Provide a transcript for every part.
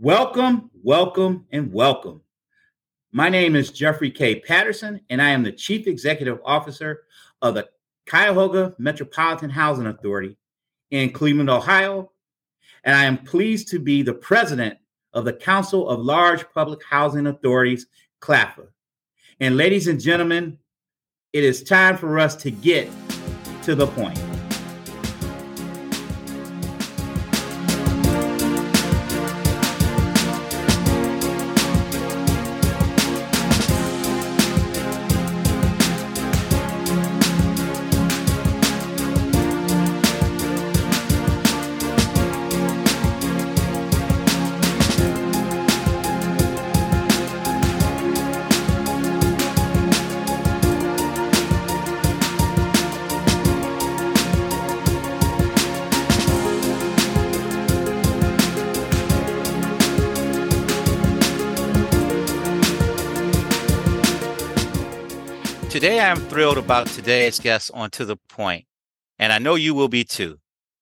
Welcome, welcome, and welcome. My name is Jeffrey K. Patterson, and I am the Chief Executive Officer of the Cuyahoga Metropolitan Housing Authority in Cleveland, Ohio, and I am pleased to be the President of the Council of Large Public Housing Authorities, CLAFA. And ladies and gentlemen, it is time for us to get to the point. Today, I am thrilled about today's guest on To The Point, and I know you will be too.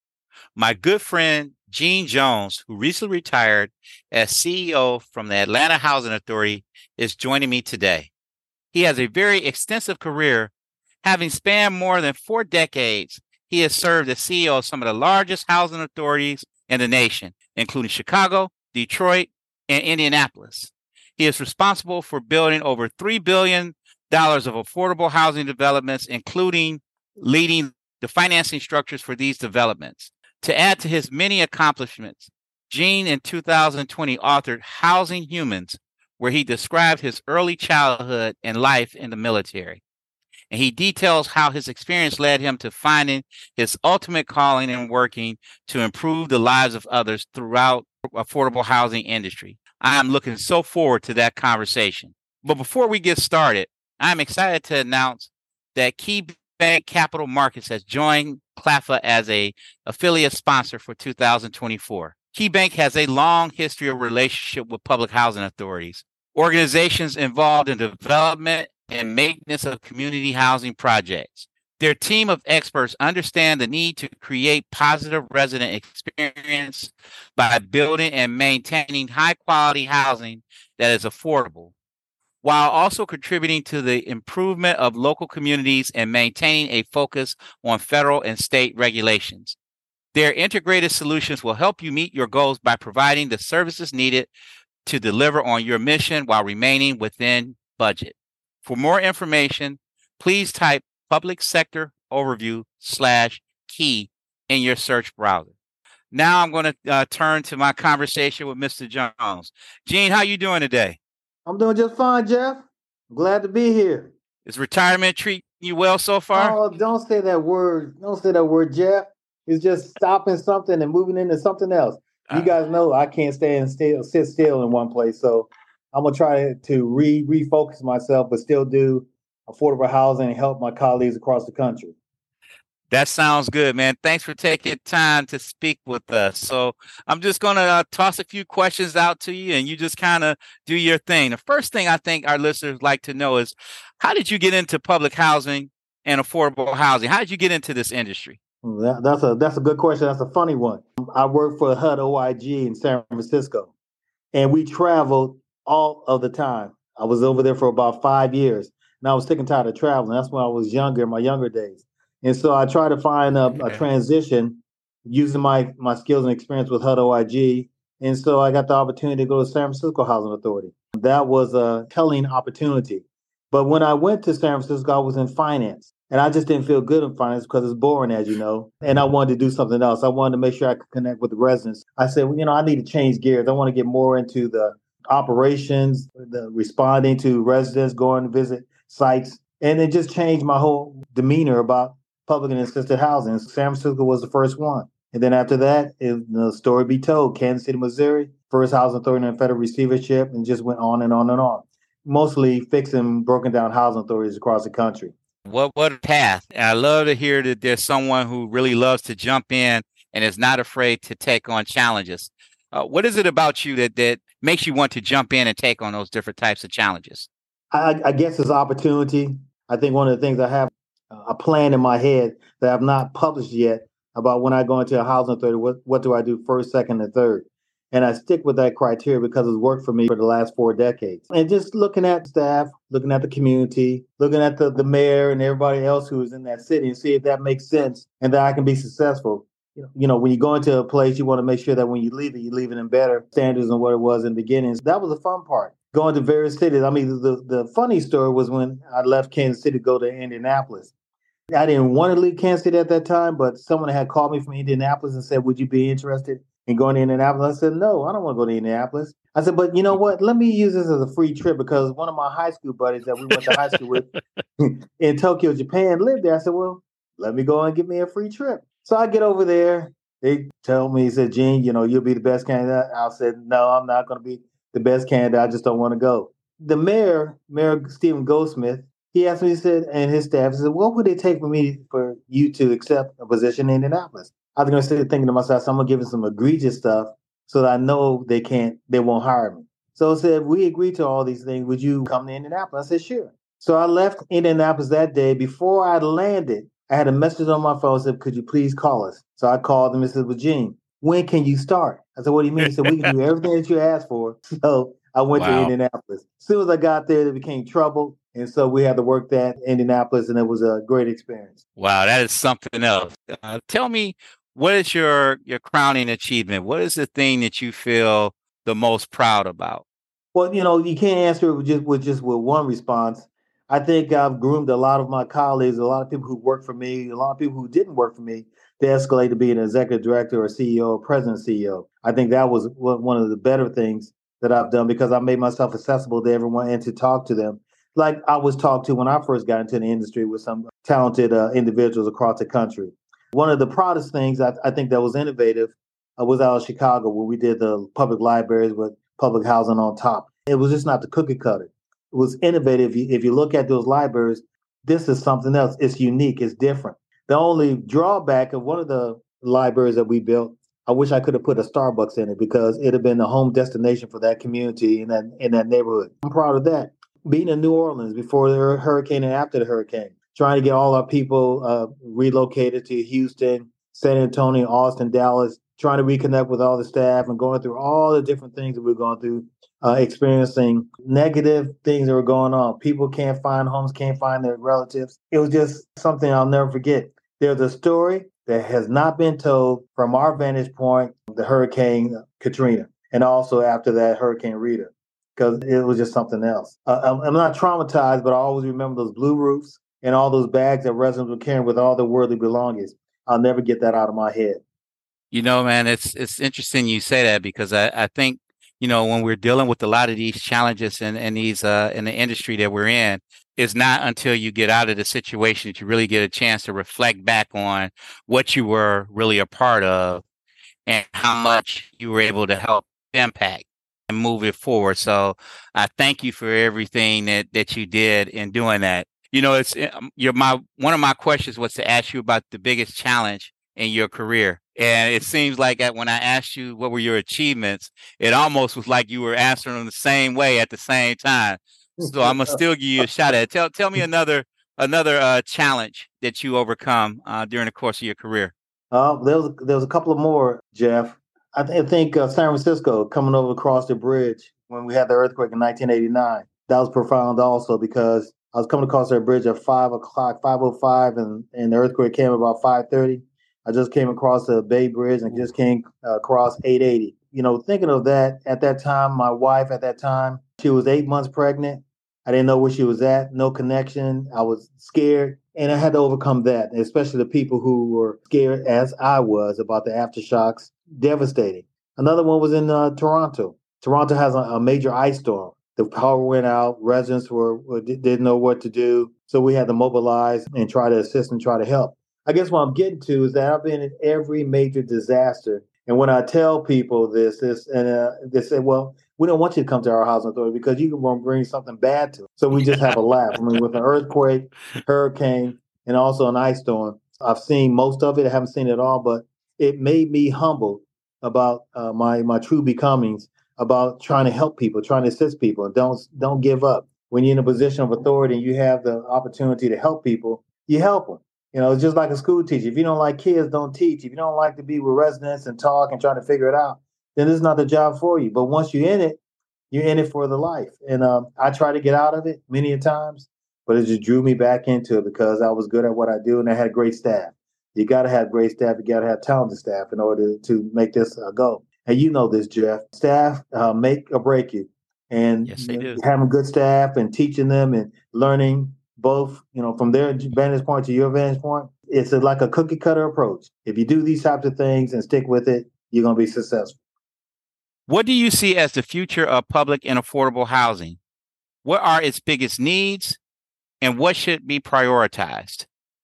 My good friend, Gene Jones, who recently retired as CEO from the Atlanta Housing Authority, is joining me today. He has a very extensive career. Having spanned more than 4 decades, he has served as CEO of some of the largest housing authorities in the nation, including Chicago, Detroit, and Indianapolis. He is responsible for building over $3 billion of affordable housing developments, including leading the financing structures for these developments. To add to his many accomplishments, Gene in 2020 authored Housing Humans, where he described his early childhood and life in the military. And he details how his experience led him to finding his ultimate calling and working to improve the lives of others throughout the affordable housing industry. I am looking so forward to that conversation. But before we get started, I'm excited to announce that KeyBank Capital Markets has joined CLAFA as an affiliate sponsor for 2024. KeyBank has a long history of relationship with public housing authorities, organizations involved in development and maintenance of community housing projects. Their team of experts understand the need to create positive resident experience by building and maintaining high-quality housing that is affordable, while also contributing to the improvement of local communities and maintaining a focus on federal and state regulations. Their integrated solutions will help you meet your goals by providing the services needed to deliver on your mission while remaining within budget. For more information, please type Public Sector Overview/Key in your search browser. Now I'm going to turn to my conversation with Mr. Jones. Gene, how you doing today? I'm doing just fine, Jeff. I'm glad to be here. Is retirement treating you well so far? Oh, don't say that word. Don't say that word, Jeff. It's just stopping something and moving into something else. You guys know I can't sit still in one place. So I'm going to try to refocus myself, but still do affordable housing and help my colleagues across the country. That sounds good, man. Thanks for taking time to speak with us. So I'm just going to toss a few questions out to you, and you just kind of do your thing. The first thing I think our listeners like to know is, how did you get into public housing and affordable housing? How did you get into this industry? That's a good question. That's a funny one. I worked for HUD OIG in San Francisco, and we traveled all of the time. I was over there for about 5 years, and I was sick and tired of traveling. That's when I was younger, in my younger days. And so I tried to find a transition using my skills and experience with HUD OIG. And so I got the opportunity to go to San Francisco Housing Authority. That was a telling opportunity. But when I went to San Francisco, I was in finance. And I just didn't feel good in finance because it's boring, as you know. And I wanted to do something else. I wanted to make sure I could connect with the residents. I said, well, I need to change gears. I want to get more into the operations, the responding to residents, going to visit sites. And it just changed my whole demeanor about public and assisted housing. San Francisco was the first one. And then after that, the story be told. Kansas City, Missouri, first housing authority in federal receivership, and just went on and on and on. Mostly fixing broken down housing authorities across the country. What a path. And I love to hear that there's someone who really loves to jump in and is not afraid to take on challenges. What is it about you that makes you want to jump in and take on those different types of challenges? I guess it's opportunity. I think one of the things I have a plan in my head that I've not published yet about when I go into a housing authority, what do I do first, second, and third? And I stick with that criteria because it's worked for me for the last 4 decades. And just looking at staff, looking at the community, looking at the mayor and everybody else who is in that city and see if that makes sense and that I can be successful. When you go into a place, you want to make sure that when you leave it in better standards than what it was in the beginning. So that was the fun part. Going to various cities. I mean, the funny story was when I left Kansas City to go to Indianapolis. I didn't want to leave Kansas City at that time, but someone had called me from Indianapolis and said, "Would you be interested in going to Indianapolis?" I said, "No, I don't want to go to Indianapolis." I said, "But you know what? Let me use this as a free trip because one of my high school buddies that we went to high school with in Tokyo, Japan, lived there." I said, "Well, let me go and get me a free trip." So I get over there. They tell me, he said, "Gene, you'll be the best candidate." I said, "No, I'm not going to be the best candidate. I just don't want to go." The Mayor Stephen Goldsmith, he asked me, he said, and his staff, he said, "What would it take for you to accept a position in Indianapolis?" I was going to sit thinking to myself, so I'm going to give him some egregious stuff so that I know they won't hire me. So I said, "We agreed to all these things. Would you come to Indianapolis?" I said, "Sure." So I left Indianapolis that day. Before I landed, I had a message on my phone that said, "Could you please call us?" So I called him and said, "Well, Gene, when can you start?" I said, "What do you mean?" He said, "We can do everything that you asked for." So I went to Wow. Indianapolis. As soon as I got there, it became trouble. And so we had to work that in Indianapolis, and it was a great experience. Wow, that is something else. Tell me, what is your crowning achievement? What is the thing that you feel the most proud about? Well, you can't answer it with one response. I think I've groomed a lot of my colleagues, a lot of people who work for me, a lot of people who didn't work for me, to escalate to be an executive director or CEO or president CEO. I think that was one of the better things that I've done because I made myself accessible to everyone and to talk to them. Like I was talked to when I first got into the industry with some talented individuals across the country. One of the proudest things I think that was innovative was out of Chicago where we did the public libraries with public housing on top. It was just not the cookie cutter. It was innovative. If you look at those libraries, this is something else. It's unique. It's different. The only drawback of one of the libraries that we built, I wish I could have put a Starbucks in it because it'd have been the home destination for that community in that neighborhood. I'm proud of that. Being in New Orleans before the hurricane and after the hurricane, trying to get all our people relocated to Houston, San Antonio, Austin, Dallas, trying to reconnect with all the staff and going through all the different things that we're going through, experiencing negative things that were going on. People can't find homes, can't find their relatives. It was just something I'll never forget. There's a story that has not been told from our vantage point, the Hurricane Katrina, and also after that, Hurricane Rita, because it was just something else. I'm not traumatized, but I always remember those blue roofs and all those bags that residents were carrying with all their worldly belongings. I'll never get that out of my head. Man, it's interesting you say that because I think, when we're dealing with a lot of these challenges and these in the industry that we're in, it's not until you get out of the situation that you really get a chance to reflect back on what you were really a part of and how much you were able to help impact and move it forward. So I thank you for everything that you did in doing that. It's my one of my questions was to ask you about the biggest challenge in your career. And it seems like that when I asked you what were your achievements, it almost was like you were answering them the same way at the same time. So I'm gonna still give you a shot at it. Tell me another challenge that you overcome during the course of your career. There was a couple of more, Jeff. I think San Francisco coming over across the bridge when we had the earthquake in 1989. That was profound also because I was coming across that bridge at 5 o'clock, 5:05, and the earthquake came about 5:30. I just came across the Bay Bridge and just came across 880. Thinking of that at that time, my wife at that time, she was 8 months pregnant. I didn't know where she was at, no connection. I was scared. And I had to overcome that, especially the people who were scared as I was about the aftershocks. Devastating. Another one was in Toronto. Toronto has a major ice storm. The power went out. Residents didn't know what to do. So we had to mobilize and try to assist and try to help. I guess what I'm getting to is that I've been in every major disaster. And when I tell people they say, "Well, we don't want you to come to our housing authority because you can bring something bad to it." So we just have a laugh. I mean, with an earthquake, hurricane, and also an ice storm, I've seen most of it. I haven't seen it all, but it made me humble about my true becomings, about trying to help people, trying to assist people, and don't give up. When you're in a position of authority and you have the opportunity to help people, you help them. It's just like a school teacher. If you don't like kids, don't teach. If you don't like to be with residents and talk and try to figure it out, then this is not the job for you. But once you're in it, you're in it for the life. And I tried to get out of it many a times, but it just drew me back into it because I was good at what I do and I had great staff. You got to have great staff. You got to have talented staff in order to make this go. And you know this, Jeff. Staff make or break you. And Yes, they do. having good staff and teaching them and learning both, from their vantage point to your vantage point, it's like a cookie cutter approach. If you do these types of things and stick with it, you're going to be successful. What do you see as the future of public and affordable housing? What are its biggest needs and what should be prioritized?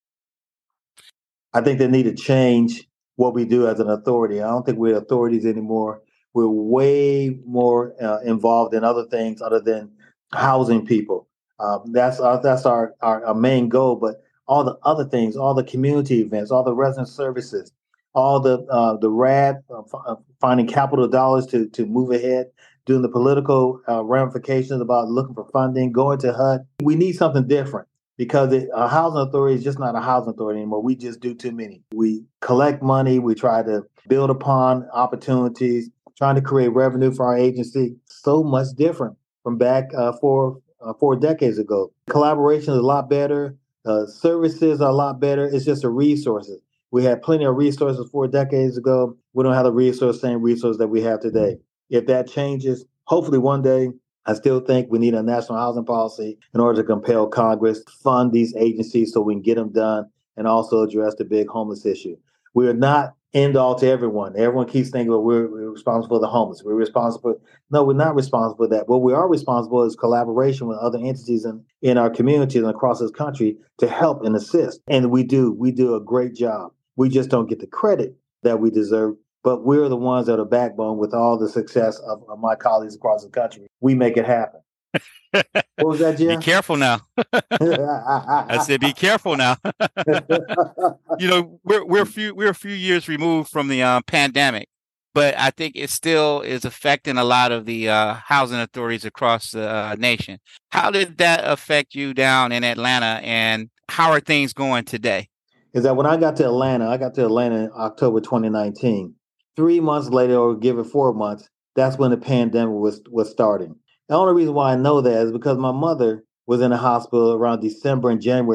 I think they need to change what we do as an authority. I don't think we're authorities anymore. We're way more involved in other things other than housing people. That's our main goal. But all the other things, all the community events, all the resident services, all the RAD, finding capital dollars to move ahead, doing the political ramifications about looking for funding, going to HUD. We need something different because a housing authority is just not a housing authority anymore. We just do too many. We collect money. We try to build upon opportunities, trying to create revenue for our agency. So much different from back 4 decades ago. Collaboration is a lot better. Services are a lot better. It's just the resources. We had plenty of resources 4 decades ago. We don't have the same resources that we have today. If that changes, hopefully one day, I still think we need a national housing policy in order to compel Congress to fund these agencies so we can get them done and also address the big homeless issue. We are not end all to everyone. Everyone keeps thinking, well, we're responsible for the homeless. We're responsible. No, we're not responsible for that. What we are responsible is collaboration with other entities in our communities and across this country to help and assist. And we do a great job. We just don't get the credit that we deserve. But we're the ones that are backbone with all the success of my colleagues across the country. We make it happen. What was that, Jeff? Be careful now. I said, be careful now. We're a few years removed from the pandemic, but I think it still is affecting a lot of the housing authorities across the nation. How did that affect you down in Atlanta, and how are things going today? Is that when I got to Atlanta in October 2019. 3 months later, or give it 4 months, that's when the pandemic was starting. The only reason why I know that is because my mother was in the hospital around December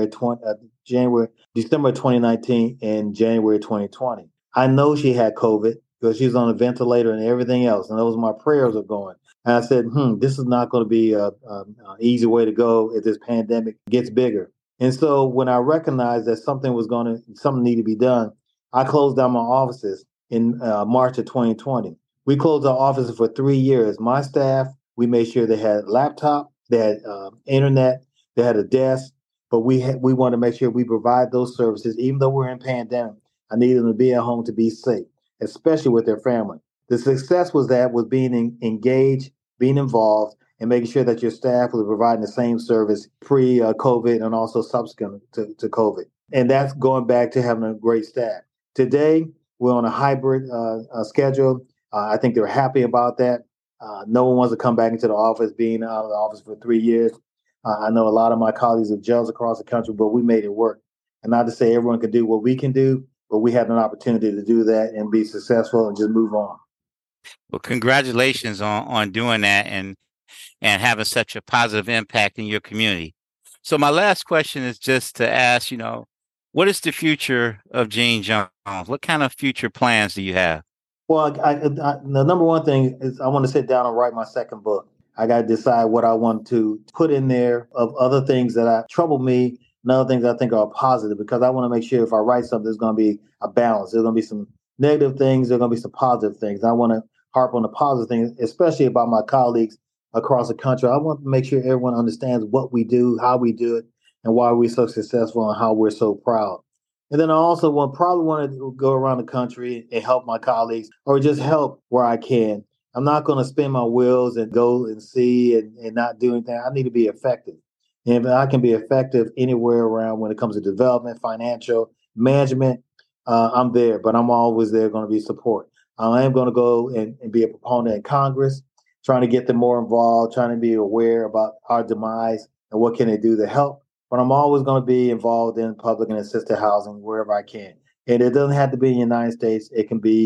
2019 and January 2020. I know she had COVID because she was on a ventilator and everything else, and those my prayers are going. And I said, this is not going to be a easy way to go if this pandemic gets bigger. And so when I recognized that something needed to be done, I closed down my offices in March of 2020. We closed our offices for 3 years. My staff, we made sure they had a laptop, they had internet, they had a desk, but we wanted to make sure we provide those services. Even though we're in pandemic, I needed them to be at home to be safe, especially with their family. The success was being engaged, being involved, and making sure that your staff was providing the same service pre-COVID and also subsequent to COVID. And that's going back to having a great staff. Today, we're on a hybrid schedule. I think they're happy about that. No one wants to come back into the office, being out of the office for 3 years. I know a lot of my colleagues are jails across the country, but we made it work. And not to say everyone can do what we can do, but we had an opportunity to do that and be successful and just move on. Well, congratulations on doing that and having such a positive impact in your community. So my last question is just to ask, what is the future of Gene Jones? What kind of future plans do you have? Well, the number one thing is I want to sit down and write my second book. I got to decide what I want to put in there of other things that trouble me and other things I think are positive, because I want to make sure if I write something, there's going to be a balance. There's going to be some negative things. There's going to be some positive things. I want to harp on the positive things, especially about my colleagues across the country. I want to make sure everyone understands what we do, how we do it, and why we're so successful and how we're so proud. And then I also probably want to go around the country and help my colleagues or just help where I can. I'm not going to spin my wheels and go and see and not do anything. I need to be effective. And if I can be effective anywhere around when it comes to development, financial, management, I'm there. But I'm always there going to be support. I am going to go and be a proponent in Congress, trying to get them more involved, trying to be aware about our demise and what can they do to help. But I'm always going to be involved in public and assisted housing wherever I can. And it doesn't have to be in the United States. It can be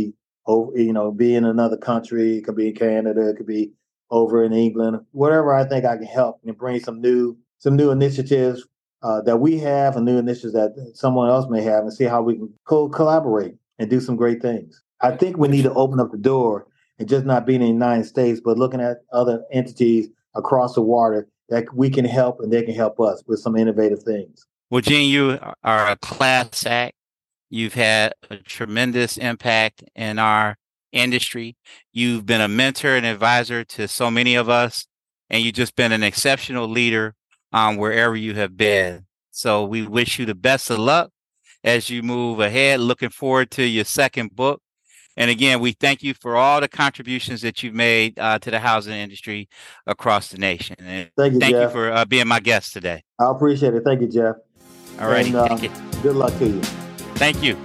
over, be in another country. It could be in Canada. It could be over in England. Whatever I think I can help and bring some new initiatives that we have, and new initiatives that someone else may have, and see how we can collaborate and do some great things. I think we need to open up the door and just not being in the United States, but looking at other entities across the water that we can help and they can help us with some innovative things. Well, Gene, you are a class act. You've had a tremendous impact in our industry. You've been a mentor and advisor to so many of us, and you've just been an exceptional leader wherever you have been. So we wish you the best of luck as you move ahead. Looking forward to your second book. And again, we thank you for all the contributions that you've made to the housing industry across the nation. And thank you, Jeff, for being my guest today. I appreciate it. Thank you, Jeff. All right. Good luck to you. Thank you.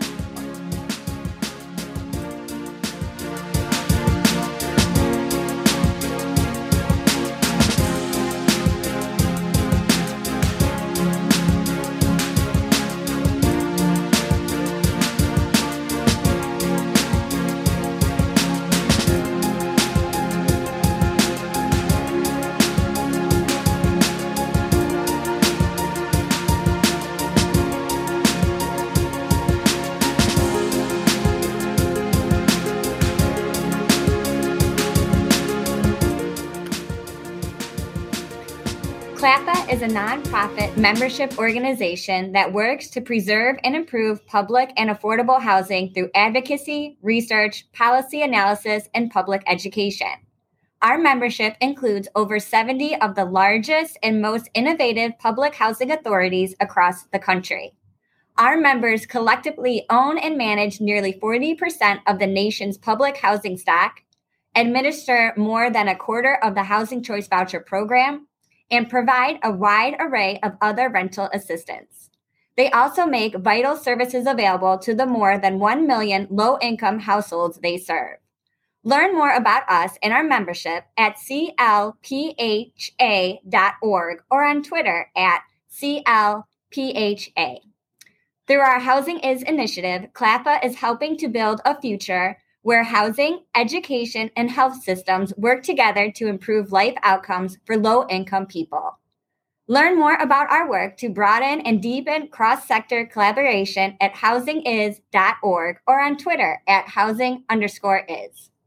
CLAPA is a nonprofit membership organization that works to preserve and improve public and affordable housing through advocacy, research, policy analysis, and public education. Our membership includes over 70 of the largest and most innovative public housing authorities across the country. Our members collectively own and manage nearly 40% of the nation's public housing stock, administer more than a quarter of the Housing Choice Voucher program, and provide a wide array of other rental assistance. They also make vital services available to the more than 1 million low-income households they serve. Learn more about us and our membership at clpha.org or on Twitter at clpha. Through our Housing Is initiative, CLAPA is helping to build a future where housing, education, and health systems work together to improve life outcomes for low-income people. Learn more about our work to broaden and deepen cross-sector collaboration at housingis.org or on Twitter at housing_is.